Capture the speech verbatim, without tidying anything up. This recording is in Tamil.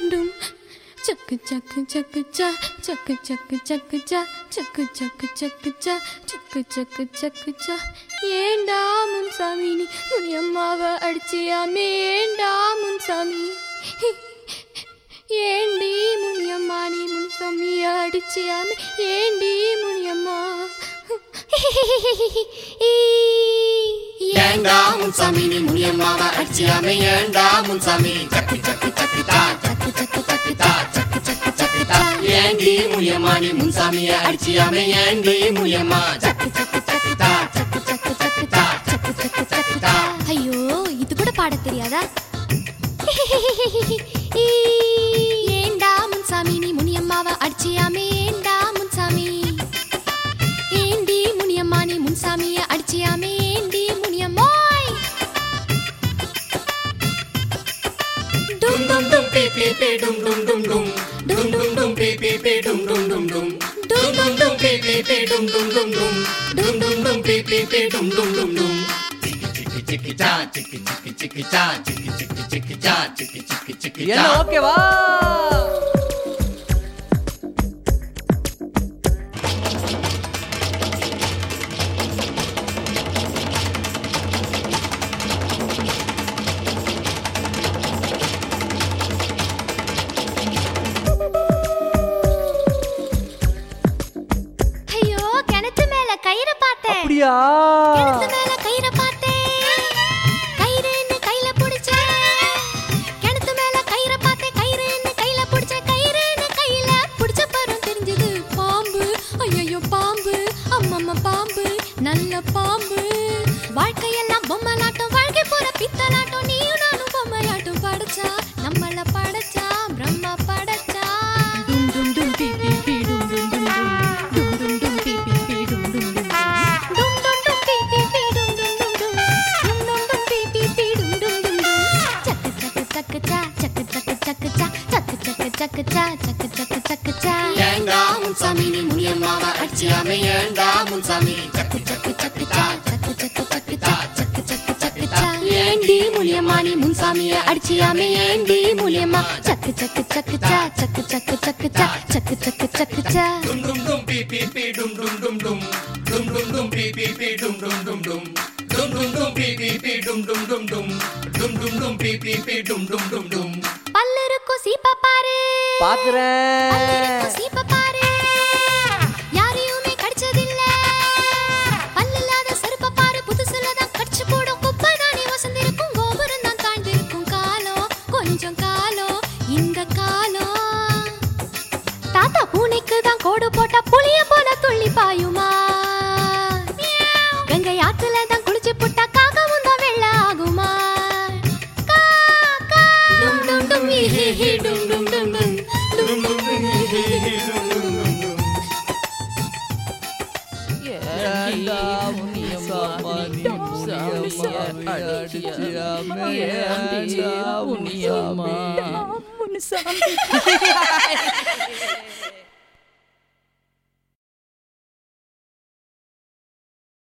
dum. Chaka chaka chaka cha, chaka chaka chaka cha, chaka chaka chaka cha, chaka chaka chaka cha. ஏண்டா முன்சாமி நீ முனியம்மாவை அடிச்சியாமே ஏண்டா முன்சாமி ஏண்டி முனியம்மா நீ முன்சாமிய அடிச்சியாமே ஏண்டி முனியம்மா ஏண்டா முன்சாமி நீ முனியம்மாவை அடிச்சியாமே ஏண்டா முன்சாமி சக்கு சக்கு சக்கு தா சக்கு சக்கு சக்கு தா சக்கு சக்கு சக்கு தா ஏண்டி முனியம்மா நீ முன்சாமிய அடிச்சியாமே ஏண்டி முனியம்மா சக்கு சக்கு சக்கு தா சக்கு சக்கு சக்கு தா சக்கு சக்கு சக்கு தா ஐயோ இது கூட பாட தெரியாதா ஏண்டா முன்சாமி நீ முனியம்மாவை அடிச்சியாமே ஏண்டா முன்சாமி ஏண்டி முனியம்மா நீ முன்சாமிய அடிச்சியாமே ஏண்டி முனியம்மாய் டும் டும் டும் பே பே பே டும் டும் டும் டும் டும் டும் டும் பே பே பே டும் டும் டும் டும் டும் டும் டும் பே பே பே டும் டும் டும் டும் டும் டும் டும் பே பே பே டும் டும் டும் டும் சிக்கி சிக்கி சா சிக்கி சிக்கி சிக்கி சா சிக்கி சிக்கி சிக்கி சா சிக்கி சிக்கி சிக்கி சா என்ன ஓகேவா ஐயோ கிணத்து மேல கயிறு பார்த்தேன் அப்படியா கிணத்து மேல கயிறு பார்த்தேன் கயிறுன்னு கையில புடிச்சேன் கிணத்து மேல கயிறு பார்த்தேன் கயிறுன்னு கையில புடிச்சேன் கயிறுன்னு கையில புடிச்ச பரம் தெரிஞ்சது பாம்பு ஐயோ பாம்பு அம்மம்மா பாம்பு நல்ல பாம்பு வாழ்க்கையெல்லாம் பொம்மலாட்டம் வாழ்க்கை போற பித்தலாட்டம் நீயும் நானும் பொம்மையாட்டம் படைச்சா நம்மள படைச்சா பிரம்மா படைச்சா டும் டும் டும் பி பி பி டும் டும் டும் டும் டும் டும் டும் பி பி பி டும் டும் டும் டும் டும் டும் பி பி பி டும் டும் டும் டும் டும் டும் பி பி பி டும் டும் டும் சக்கு சக்கு சக்கு சா சக்கு சக்கு சக்கு சா சக்கு சக்கு சக்கு சா சக்கு சக்கு சக்கு சா ஏண்டா முன்சாமி நீ முனியம்மாவை அடிச்சியாமே ஏண்டா முன்சாமி சக்கு சக்கு சக்கு தா சக்கு சக்கு சக்கு சா சக்கு சக்கு சக்கு சா ஏண்டி முனியம்மா நீ முன்சாமிய அடிச்சியாமே ஏண்டி முனியம்மா சக்கு சக்கு சக்கு சா சக்கு சக்கு சக்கு சா சக்கு சக்கு சக்கு சா டும் டும் டும் பி பி பி டும் டும் டும் டும் டும் டும் டும் பி பி பி டும் டும் டும் டும் டும் டும் டும் பி பி பி டும் டும் டும் டும் டும் டும் டும் பி பி பி டும் டும் டும் டும் பல்லருக்கு சீப்பா பாரு பாக்குறேன் பல்லருக்கு சீப்பா பாரு யாரையுமே கடிச்சதில்ல பல்லில்லாத செருப்ப பாரு புதுசுல தான் கடிச்சு போடும் குப்பை தானே வசந்திருக்கும் கோபுரம் தான் தாழ்ந்திருக்கும் காலம் கொஞ்சம் காலம் இந்த காலம் தாத்தா பூனைக்கு தான் கோடு போட்டா புளிய போல துள்ளி பாயுமா கங்கை ஆத்துல தான் குளிச்சு புட்டா காகவும் தான் வெள்ள ஆகுமா கா, கா. டும் டும் டும் ஹே ஹே டும் டும் டும் டும் டும் டும் டும் ஹே ஹே டும் டும் டும் டும் ஏண்டா முனியம்மா நீ முனியம்மா அடிச்சியாமே ஏண்டா முனியம்மா முனுசாமி